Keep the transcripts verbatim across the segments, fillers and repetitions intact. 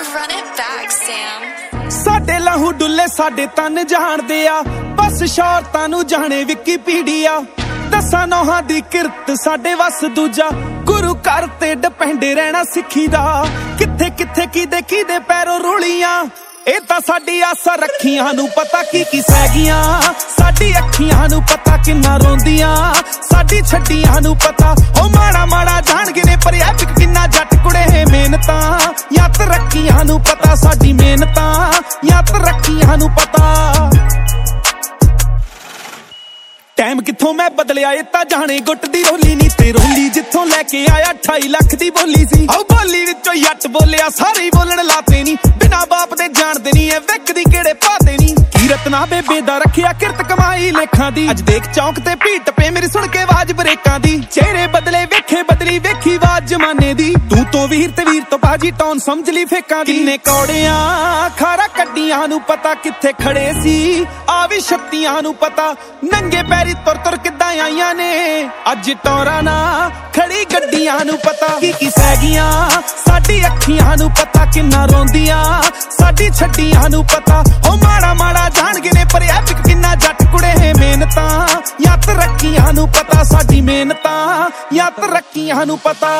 Run it back, Sam. ਸਾਡੇ ਲਹੂ ਡੁੱਲੇ ਸਾਡੇ ਤਨ ਜਾਣਦੇ ਆ, ਬਸ ਸ਼ੌਹਰਤਾਂ ਨੂੰ ਜਾਣੇ ਵਿਕੀਪੀਡੀਆ। ਦਸਾਂ ਨੌਹਾਂ ਦੀ ਕਿਰਤ ਸਾਡੇ ਵਸ ਦੂਜਾ, ਗੁਰੂ ਘਰ ਤੇ ਡਿਪੈਂਡ ਰਹਿਣਾ ਸਿੱਖੀ ਦਾ। ਕਿੱਥੇ ਕਿੱਥੇ ਕਿਦੇ ਕਿਦੇ ਪੈਰੋਂ ਰੁਲੀਆਂ, ਇਹ ਤਾਂ ਸਾਡੀ ਆਸਾਂ ਰੱਖੀਆਂ ਨੂੰ ਪਤਾ ਕੀ ਕੀ ਸਹਿ ਗਈਆਂ। ਸਾਡੀ ਅੱਖੀਆਂ ਨੂੰ ਪਤਾ ਕਿੰਨਾ ਰੋਂਦੀਆਂ, ਸਾਡੀ ਛੱਡੀਆਂ ਨੂੰ ਪਤਾ ਉਹ ਮਾੜਾ ਮਾੜਾ ਜਾਣਗੇ ਨੇ, ਪਰ ਐਪਿਕ ਕਿੰਨਾ ਜੱਟ ਕੁੜੇ ਮਿਹਨਤਾਂ। ਜਾਂ ਤਰੱਕੀਆਂ ਨੂੰ ਪਤਾ ਸਾਡੀ ਮਿਹਨਤਾਂ, ਜਾਂ ਤਰੱਕੀਆਂ ਨੂੰ ਪਤਾ। ਟਾਈਮ ਕਿੱਥੋਂ ਮੈਂ ਬਦਲਿਆ ਇਹ ਤਾਂ ਜਾਣੇ, ਗੁੱਟ ਦੀ ਰੋਲੀ ਨੀ ਤੇ ਰੋਲੀ ਜਿੱਥੋਂ ਲੈ ਕੇ ਆਇਆ ਅਠਾਈ ਲੱਖ ਦੀ ਬੋਲੀ ਸੀ। ਆਹ ਬੋਲੀ ਵਿੱਚੋਂ ਯੱਟ ਬੋਲਿਆ ਸਾਰੇ ਹੀ ਬੋਲਣ ਲਾਤੇ ਨੀ, ਬਿਨਾ ਬਾਪ ਦੇ ਜਾਣਦੇ ਨੀ ਇਹ ਵਿਕਦੀ ਕਿਹੜੇ ਪਾਤੇ ਨੀ। ਕੀਰਤ ਨਾ ਬੇਬੇ ਦਾ ਰੱਖਿਆ ਕਿਰਤ ਕਮਾਈ ਲੇਖਾਂ ਦੀ, ਅੱਜ ਦੇਖ ਚੌਂਕ ਤੇ ਭੀੜ ਟੱਪੇ ਮੇਰੀ ਸੁਣ ਕੇ ਆਵਾਜ਼ ਬਰੇਕਾਂ ਦੀ। ਚਿਹਰੇ ਬਦਲੇ ਵੇਖੇ ਬਦਲੀ ਵੇਖੀ ਆਵਾਜ਼ ਜਮਾਨੇ ਦੀ, ਤੂੰ ਤੋਂ ਵੀਰ ਤੇ ਵੀਰ ਤੋਂ ਬਾਜੀ ਟੌਨ ਸਮਝ ਲਈ ਫੇਕਾਂ ਦੀ। ਕਿੰਨੇ ਕੌੜਿਆਂ ਖਾਰਾ ਕੱਢੀਆਂ ਨੂੰ ਪਤਾ ਕਿੱਥੇ ਖੜੇ ਸੀ, ਆ ਵੀ ਛੱਤੀਆਂ ਨੂੰ ਪਤਾ ਨੰਗੇ ਪੈਰੀ ਤੁਰ ਤੁਰ ਕਿੱਦਾਂ ਆਈਆਂ ਨੇ। ਅੱਜ ਟੌਰਾਂ ਨਾ ਖੜੀ ਗੱਡੀਆਂ ਨੂੰ ਪਤਾ ਕੀ ਕੀ ਸਹਿ ਗਈਆਂ। ਸਾਡੀ ਅੱਖੀਆਂ ਨੂੰ ਪਤਾ ਕਿੰਨਾ ਰੋਂਦੀਆਂ, ਸਾਡੀ ਛੱਡੀਆਂ ਨੂੰ ਪਤਾ ਉਹ ਮਾੜਾ ਮਾੜਾ ਜਾਣਗੇ ਨੇ, ਪਰ ਐਪਿਕ ਕਿੰਨਾ ਜੱਟ ਕੁੜੇ ਮਿਹਨਤਾਂ। ਜਾਂ ਤਰੱਕੀਆਂ ਨੂੰ ਪਤਾ ਸਾਡੀ ਮਿਹਨਤਾਂ, ਜਾਂ ਤਰੱਕੀਆਂ ਨੂੰ ਪਤਾ।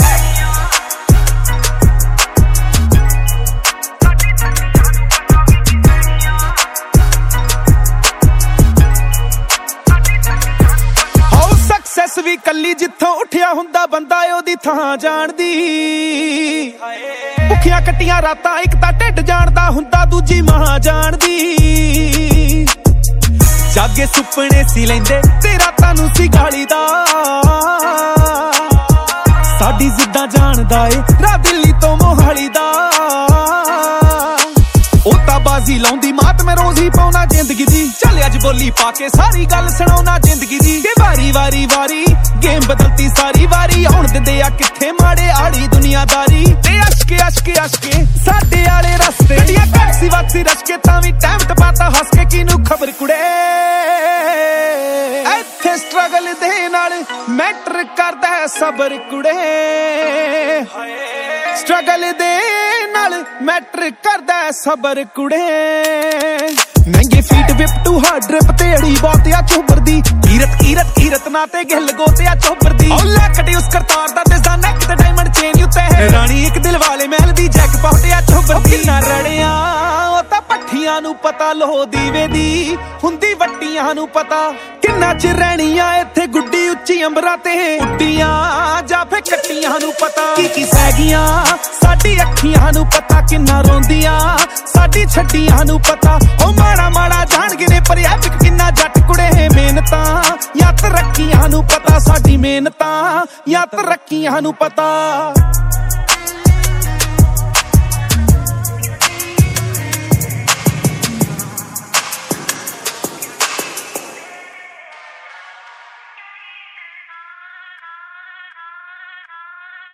ਸੈਸ ਵੀ ਕੱਲੀ ਜਿੱਥੋਂ ਉੱਠਿਆ ਹੁੰਦਾ ਬੰਦਾ ਉਹਦੀ ਥਾਂ ਜਾਣਦੀ। ਭੁੱਖੀਆਂ ਕੱਟੀਆਂ ਰਾਤਾਂ ਇੱਕ ਤਾਂ ਢਿੱਡ ਜਾਣਦਾ ਹੁੰਦਾ, ਦੂਜੀ ਮਾਂ ਜਾਣਦੀ। ਜਾਗੇ ਸੁਪਨੇ ਸੀ ਲੈਂਦੇ ਤੇ ਰਾਤਾਂ ਨੂੰ ਸੀ ਗਾਲੀ ਦਾ, ਸਾਡੀ ਜ਼ਿੱਦਾਂ ਜਾਣਦਾ ਏ ਰਾਹ ਦਿੱਲੀ ਤੋਂ ਮੋਹਾਲੀ ਦਾ। ਉਹ ਤਾਂ ਬਾਜ਼ੀ ਲਾਉਂਦੀ ਮਾਤ ਮੈਂ ਰੋਜ਼ ਹੀ ਪਾਉਣਾ ਜ਼ਿੰਦਗੀ ਦੀ, ਚੱਲ ਅੱਜ ਬੋਲੀ ਪਾ ਕੇ ਸਾਰੀ ਗੱਲ ਸੁਣਾਉਣਾ ਜ਼ਿੰਦਗੀ ਦੀ। ਕਿ ਵਾਰੀ ਵਾਰੀ ਵਾਰੀ ਗੇਮ ਬਦਲਤੀ ਸਾਰੀ ਵਾਰੀ, ਆਉਣ ਦਿੰਦੇ ਆ ਕਿੱਥੇ ਮਾੜੇ ਆੜੀ ਦੁਨੀਆਦਾਰੀ। ਤੇ ਅਸ਼ਕੇ ਅਸ਼ਕੇ ਅਸ਼ਕੇ ਸਾਡੇ ਆਲੇ ਰਸਤੇ, ਗੱਡੀਆਂ ਟੈਕਸੀ ਵਾਸੀ ਰਸ਼ਕੇ ਤਾਂ ਵੀ ਟਾਈਮ ਟਪਾਤਾ ਹੱਸ ਕੇ, ਕਿਨੂੰ ਖਬਰ ਕੁੜੇ। ਇੱਥੇ ਸਟਰਗਲ ਦੇ ਨਾਲ ਮੈਟਰ ਕਰਦਾ ਸਬਰ ਕੁੜੇ, ਸਟਰਗਲ ਦੇ ਨਾਲ ਮੈਟਰ ਕਰਦਾ ਸਬਰ ਕੁੜੇ। ਮਹਿੰਗੇ feet whip too hard drip ਤੇ ਅੜੀ ਬਹੁਤ ਆ ਚੋਬਰ ਦੀ। ਕੀਰਤ ਕੀਰਤ ਕੀਰਤ ਨਾ ਤੇ ਗਿੱਲ ਗੋਤੇ ਆ ਚੋਬਰ ਦੀ। ਉਹ ਲੱਕੜੀ ਉਸ ਕਰਤਾਰ ਦਾ ਦਿਸਦਾ ਨੈਕ ਤੇ ਡਾਇਮੰਡ ਚੇਨ ਉੱਤੇ ਹੈ ਰਾਣੀ ਇੱਕ ਦਿਲ ਵਾਲੇ ਮਹਿਲ ਦੀ ਜੈਕ ਪਾਟ ਆ ਚੋਬਰ ਦੀ। ਕਿੰਨਾ ਰੜਿਆ ਉਹ ਤਾਂ ਭੱਠੀਆਂ ਨੂੰ ਪਤਾ, ਲੋਹ ਦੀਵੇ ਦੀ ਹੁੰਦੀ ਵੱਟੀਆਂ ਨੂੰ ਪਤਾ। ਕਿੰਨਾ ਚਿਰ ਰਹਿਣੀਆਂ ਇੱਥੇ ਗੁੱਡੀ ਉੱਚੀ ਅੰਬਰਾਂ ਤੇ ਉੱਡੀਆਂ, ਜਾਂ ਫੇ ਕੱਟੀਆਂ ਨੂੰ ਪਤਾ ਕੀ ਕੀ ਸਹਿ ਗਈਆਂ। ਸਾਡੀ ਅੱਖੀਆਂ ਨੂੰ ਪਤਾ ਕਿੰਨਾ ਰੋਂਦੀਆਂ, ਸਾਡੀ ਛੱਡੀਆਂ ਨੂੰ ਪਤਾ ਉਹ ਮਾੜਾ ਮਾੜਾ ਜਾਣਗੇ ਨੇ, ਪਰ ਐਪਿਕ ਕਿੰਨਾ ਜੱਟ ਕੁੜੇ ਮਿਹਨਤਾਂ। ਜਾਂ ਤਰੱਕੀਆਂ ਨੂੰ ਪਤਾ ਸਾਡੀ ਮਿਹਨਤਾਂ, ਜਾਂ ਤਰੱਕੀਆਂ ਨੂੰ ਪਤਾ।